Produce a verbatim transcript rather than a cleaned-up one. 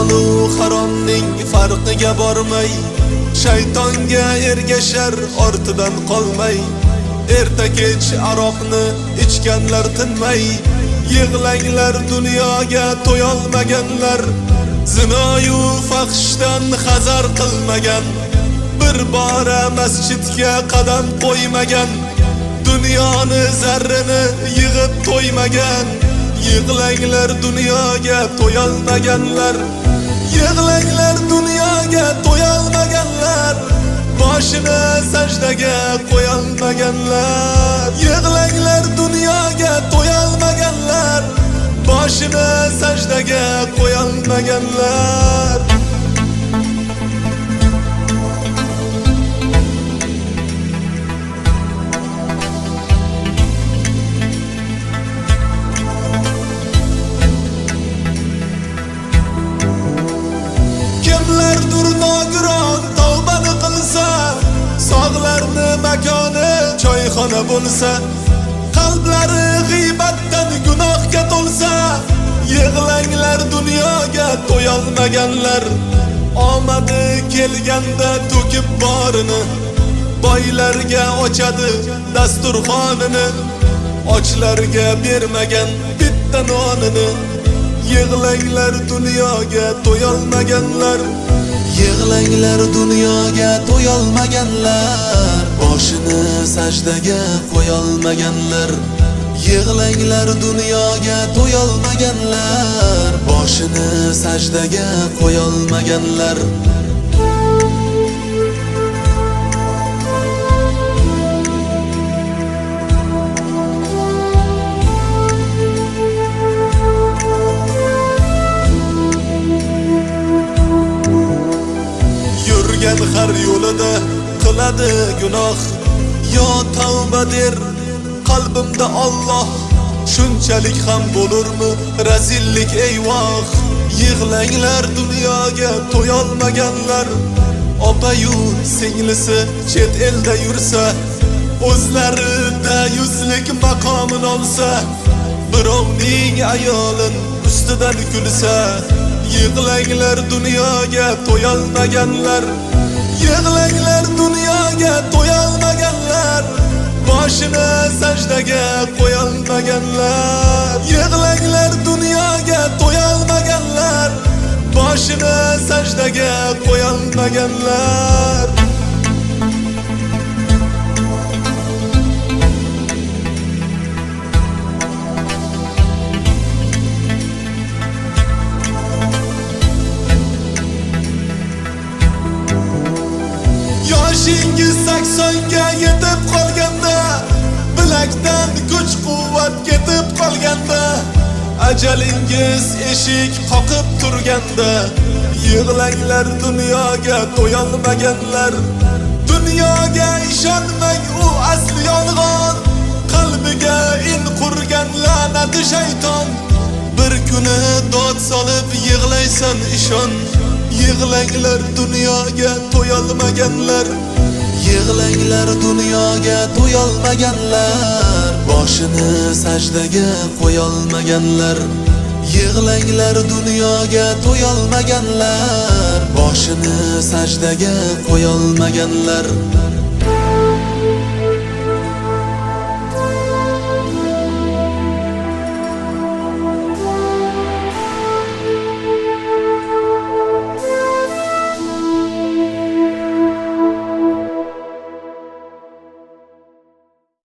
halolu haromning farqiga bormay, shaytonga ergashar ortidan qolmay, erta kech aroqni ichganlar tinmay, yig'langlar dunyoga to'yolmaganlar, zinoyu fahshdan hazar qilmagan, bir bora masjidga qadam qo'ymagan, dunyoni zarrini yig'ib to'ymagan, yig'langlar dunyoga to'yolmaganlar, yig'langlar dunyoga to'yolmaganlar, boshini sajdaga qo'yolmaganlar, yig'langlar dunyoga to'yolmaganlar, boshini sajdaga qo'yolmaganlar. Kimlardir nogiron tavbani qilsa, sog'larni makoni choyxona bo'lsa, qalblari g'iybatdan gunohga to'lsa, yig'langlar dunyoga to'yolmaganlar, omadi kelganda to'kib borini, boylarga ochadi dasturxonini, ochlarga bermagan bitta nonini, yig'langlar dunyoga to'yolmaganlar, yig'langlar dunyoga to'yolmaganlar, boshini sajdaga qo'yolmaganlar, yig'langlar dunyoga to'yolmaganlar, boshini sajdaga qo'yolmaganlar. Har yo'lida qiladi gunoh, yo tavba der qalbimda Alloh, shunchalik ham bo'lurmi razillik eyvoh, yig'langlar dunyoga to'yolmaganlar, opa-yu singlisi chet elda yursa, o'zlarida yuzlik maqomin olsa, birovning ayolin ustidan kulsa, yig'langlar dunyoga to'yolmaganlar, yig'langlar dunyoga to'yolmaganlar, boshini sajdaga qo'yolmaganlar, yig'langlar dunyoga to'yolmaganlar, boshini sajdaga qo'yolmaganlar. Yoshingiz saksonga yetib qolganda, bilakdan kuch quvvat ketib qolganda, ajalingiz eshik qoqib turganda, yig'langlar dunyoga to'yolmaganlar, dunyoga ishonmang, u asli yolg'on, qalbiga in qurgan la'nati shayton, bir kuni dod solib yig'laysan ishon, yig'langlar dunyoga to'yolmaganlar, yig'langlar dunyoga to'yolmaganlar, boshini sajdaga qo'yolmaganlar, yig'langlar dunyoga to'yolmaganlar, boshini sajdaga qo'yolmaganlar.